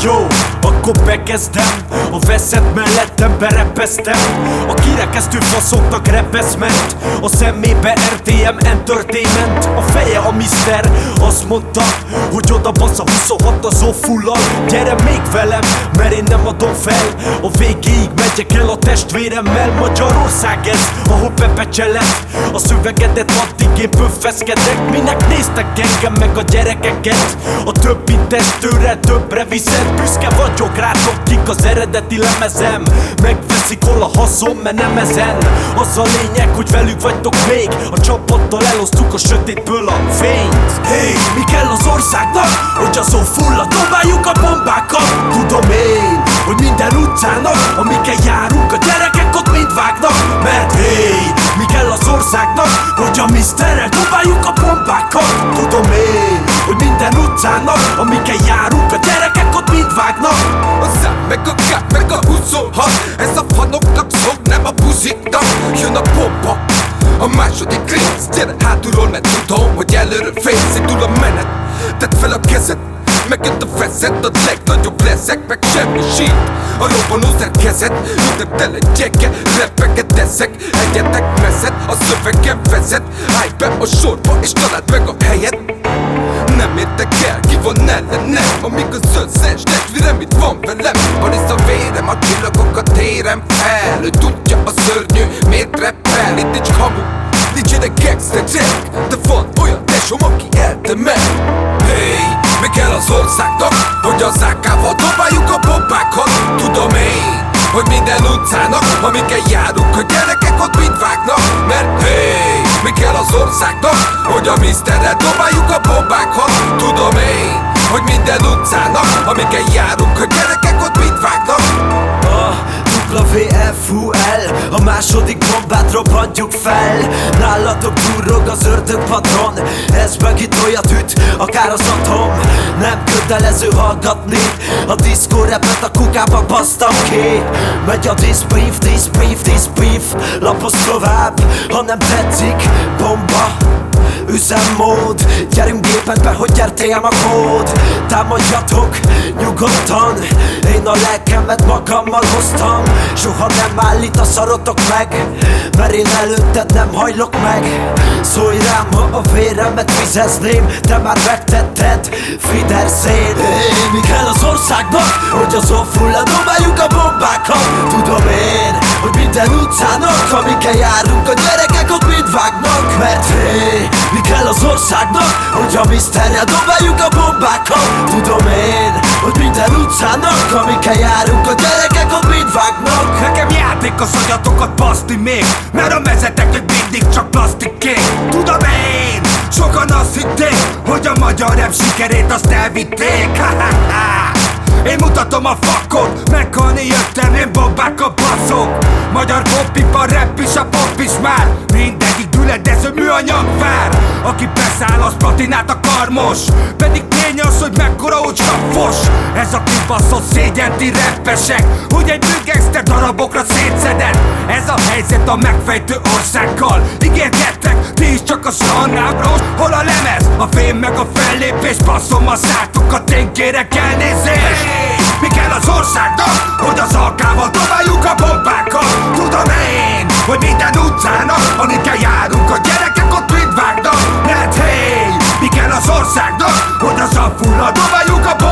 Jó, akkor bekezdem. A veszett mellettem berepeztem. A kirekesztő faszoknak repesz ment. A szemébe RTM Entertainment. A feje a mister, azt mondta, hogy oda basz a 26 az offullal. Gyere még velem, mert én nem adom fel. A végéig megyek el a testvéremmel. Magyarország ez, ahol bepecselet. A szövegedet addig én pöffeszkedek. Minek néztek engem meg a gyerekeket? A többi testőre többre viszed. Büszke vagyok rátok, kik az eredeti lemezem. Megveszik hol a haszon, mert nem ezen. Az a lényeg, hogy velük vagytok még. A csapattal elosztuk a sötétből a fényt. Hey, mi kell az országnak? Hogy a szó fulla, dobáljuk a bombákat. Tudom én, hogy minden utcának, amikkel járunk, a gyerekek ott mind vágnak. Mert hey, mi kell az országnak? Hogy a miszterrel dobáljuk a bombákat. Tudom én, hogy minden utcának, amikkel járunk, a gyerekek ott mind vágnak. A szám, meg a gát, meg a 26. Ez a fanoknak szól, nem a buziknak. Jön a bomba, a második rész. Gyere hátulról, mert tudom, hogy előről félsz. Indul a menet, tedd fel a kezed. Megjött a vezet, a legnagyobb leszek. Meg semmi sírt, a robbanó szerkezet. Minden tele gyenge, repeket eszek. Egyetek meszed, a szövegem vezet. Állj be a sorba és találd meg a helyet. Nem értek el, ki van ellenem. Amíg az összes testvérem itt van velem. Van is a vérem, a csillagokat érem fel. Ő tudja a szörnyű, miért repel. Itt nincs kamu, nincsenek gangsterek. De van olyan tesóm, aki eltemel. Hey, mi kell az országnak? Hogy az AK-val dobáljuk a bombákat. Tudom én, hogy minden utcának, amikkel járunk, a gyerekek ott mind vágnak. Mert hey, mi kell az országnak? Hogy a miszterrel dobáljuk a bombákat. Tudom én, hogy minden utcának, amikkel járunk, a gyerekek ott mind vágnak. WFUL, a második bombát robbantjuk fel. Nálatok durrog az ördögpadron. Ez megint olyat üt, akár az atom. Nem kötelező hallgatni a diszkó repet, a kukába basztam ki. Megy a disbrief, disbrief, disbrief. Lapozz tovább, ha nem tetszik. Bomba, üzemmód. Gyerünk gépedbe, hogy RTM a kód. Támadjatok nyugodtan. Én a lelkemet magammal hoztam. Soha nem állít a szarotok meg, mert én előtted nem hajlok meg. Szólj rám, ha a véremet fizezném. Te már megtetted, Fiderszén. Hey, mi kell az országnak? Hogy az offulla dobáljuk a bombákat. Tudom én, hogy minden utcának, amikkel járunk, a gyerekek ott mind vágnak. Mert hey, mi kell az országnak? Hogy a miszterrel dobáljuk a bombákat. Tudom én, hogy minden utcának, amikkel járunk, a gyerekek ott mind vágnak. Nekem játék az agyatokat baszni még, mert a mezetek még mindig csak plastikék. Tudom én, sokan azt hitték, hogy a magyar rap sikerét azt elvitték. Én mutatom a fakot, meghalni jöttem, én bombákkal baszok. Magyar popipar, rap is, a pop is már mindegyik düledező műanyag vár. Aki beszáll, az platinát a karmos. Pedig tény az, hogy mekkora ócska fos. Ez a kibaszott szégyenti rappesek, hogy egy bűgengszter darabokra szétszedett. Ez a helyzet a megfejtő országgal. Ígérgettek, ti is csak a sarnábros. Hol a lemez, a fém meg a fellépés. Basszom a szátokat, én kérek elnézést. Mi kell az országnak? Hogy az AK-val dobáljuk a bombákat. Tudom én, hogy minden utcának, amikkel járunk, a gyerekek ott mind vágnak. Mert hey, mi kell az országnak? Hogy az affulla dobáljuk a